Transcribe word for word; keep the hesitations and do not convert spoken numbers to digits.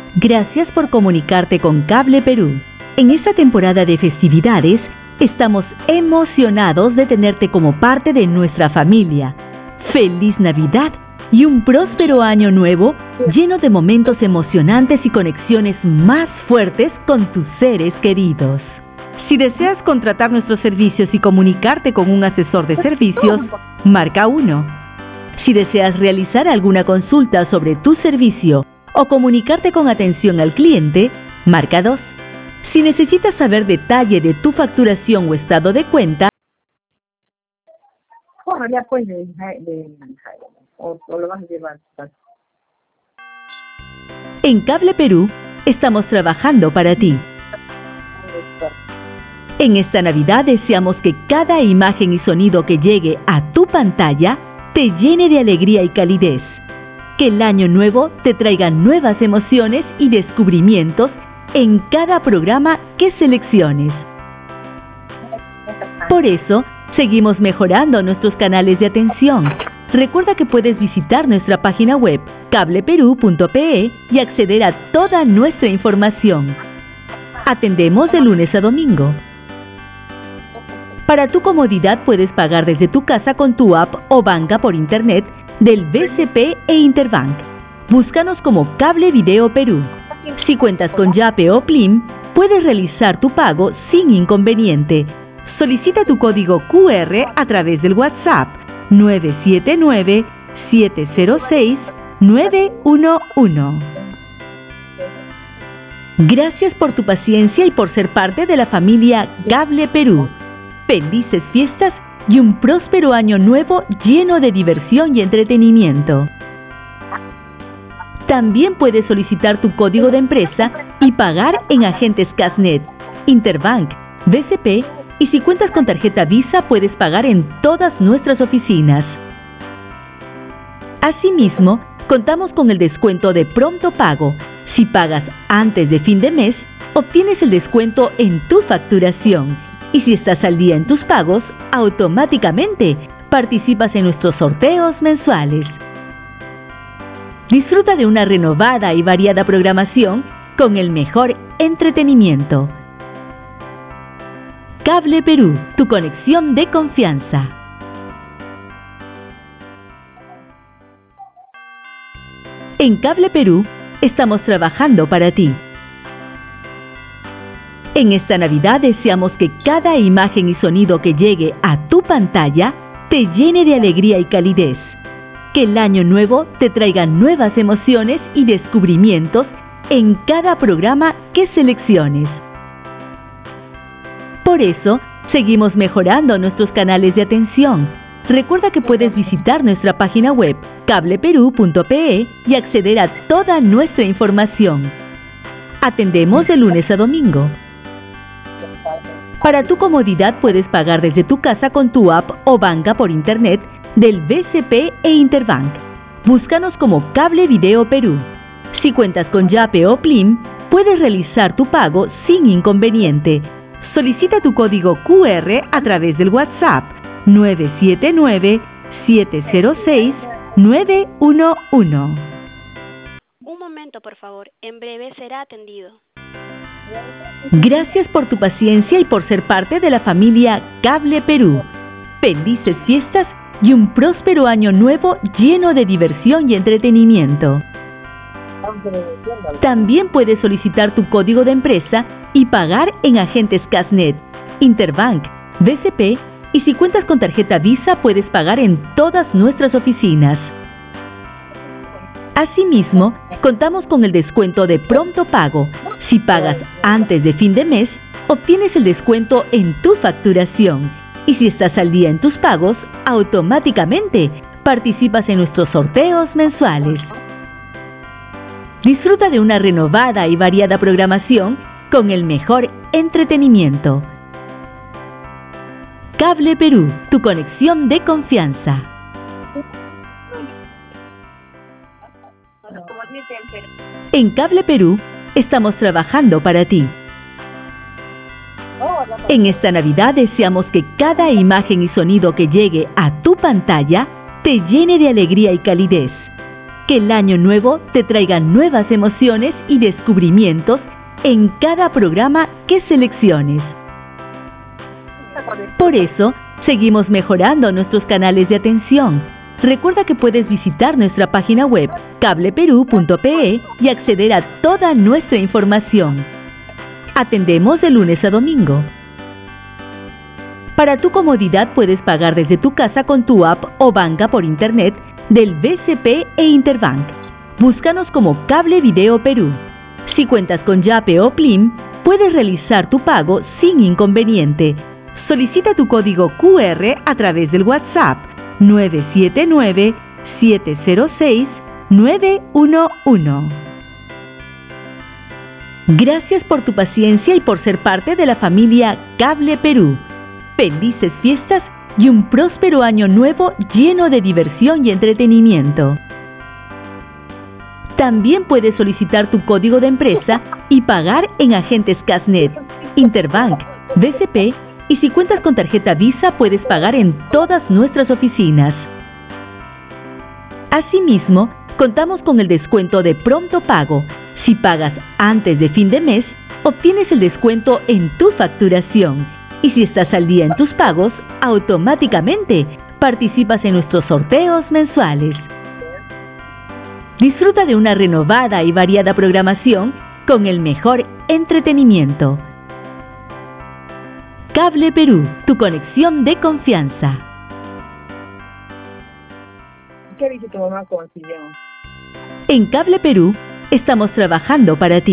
Gracias por comunicarte con Cable Perú. En esta temporada de festividades, estamos emocionados de tenerte como parte de nuestra familia. ¡Feliz Navidad! Y un próspero año nuevo lleno de momentos emocionantes y conexiones más fuertes con tus seres queridos. Si deseas contratar nuestros servicios y comunicarte con un asesor de servicios, marca uno. Si deseas realizar alguna consulta sobre tu servicio o comunicarte con atención al cliente, marca dos. Si necesitas saber detalle de tu facturación o estado de cuenta, ya pues de, de, o, o lo vas a llevar. En Cable Perú estamos trabajando para ti. En esta Navidad deseamos que cada imagen y sonido que llegue a tu pantalla te llene de alegría y calidez. Que el año nuevo te traiga nuevas emociones y descubrimientos en cada programa que selecciones. Por eso, seguimos mejorando nuestros canales de atención. Recuerda que puedes visitar nuestra página web cable perú punto pe y acceder a toda nuestra información. Atendemos de lunes a domingo. Para tu comodidad puedes pagar desde tu casa con tu app o banca por internet del B C P e Interbank. Búscanos como Cable Video Perú. Si cuentas con Yape o Plim, puedes realizar tu pago sin inconveniente. Solicita tu código Q R a través del WhatsApp nueve siete nueve, siete cero seis, nueve uno uno. Gracias por tu paciencia y por ser parte de la familia Cable Perú. Felices fiestas y un próspero año nuevo lleno de diversión y entretenimiento. También puedes solicitar tu código de empresa y pagar en agentes Casnet, Interbank, B C P y si cuentas con tarjeta Visa puedes pagar en todas nuestras oficinas. Asimismo, contamos con el descuento de pronto pago. Si pagas antes de fin de mes, obtienes el descuento en tu facturación. Y si estás al día en tus pagos, automáticamente participas en nuestros sorteos mensuales. Disfruta de una renovada y variada programación con el mejor entretenimiento. Cable Perú, tu conexión de confianza. En Cable Perú estamos trabajando para ti. En esta Navidad deseamos que cada imagen y sonido que llegue a tu pantalla te llene de alegría y calidez. Que el año nuevo te traiga nuevas emociones y descubrimientos en cada programa que selecciones. Por eso, seguimos mejorando nuestros canales de atención. Recuerda que puedes visitar nuestra página web cable perú punto pe y acceder a toda nuestra información. Atendemos de lunes a domingo. Para tu comodidad puedes pagar desde tu casa con tu app o banca por internet del B C P e Interbank. Búscanos como Cable Video Perú. Si cuentas con Yape o Plim, puedes realizar tu pago sin inconveniente. Solicita tu código Q R a través del WhatsApp nueve siete nueve, siete cero seis, nueve uno uno. Un momento, por favor. En breve será atendido. Gracias por tu paciencia y por ser parte de la familia Cable Perú. Felices fiestas y un próspero año nuevo lleno de diversión y entretenimiento. También puedes solicitar tu código de empresa y pagar en agentes Casnet, Interbank, B C P y si cuentas con tarjeta Visa puedes pagar en todas nuestras oficinas. Asimismo, contamos con el descuento de pronto pago. Si pagas antes de fin de mes, obtienes el descuento en tu facturación. Y si estás al día en tus pagos, automáticamente participas en nuestros sorteos mensuales. Disfruta de una renovada y variada programación con el mejor entretenimiento. Cable Perú, tu conexión de confianza. En Cable Perú estamos trabajando para ti. En esta Navidad deseamos que cada imagen y sonido que llegue a tu pantalla te llene de alegría y calidez. Que el año nuevo te traiga nuevas emociones y descubrimientos en cada programa que selecciones. Por eso, seguimos mejorando nuestros canales de atención. Recuerda que puedes visitar nuestra página web cable perú punto pe y acceder a toda nuestra información. Atendemos de lunes a domingo. Para tu comodidad puedes pagar desde tu casa con tu app o banca por internet del B C P e Interbank. Búscanos como Cable Video Perú. Si cuentas con Yape o Plim, puedes realizar tu pago sin inconveniente. Solicita tu código Q R a través del WhatsApp nueve siete nueve, siete cero seis, nueve uno uno. Gracias por tu paciencia y por ser parte de la familia Cable Perú. Felices fiestas y un próspero año nuevo lleno de diversión y entretenimiento. También puedes solicitar tu código de empresa y pagar en agentes Casnet, Interbank, B C P y si cuentas con tarjeta Visa puedes pagar en todas nuestras oficinas. Asimismo, contamos con el descuento de pronto pago. Si pagas antes de fin de mes, obtienes el descuento en tu facturación. Y si estás al día en tus pagos, automáticamente participas en nuestros sorteos mensuales. Disfruta de una renovada y variada programación con el mejor entretenimiento. Cable Perú, tu conexión de confianza. ¿Qué dice tu mamá con el sillón? En Cable Perú, estamos trabajando para ti.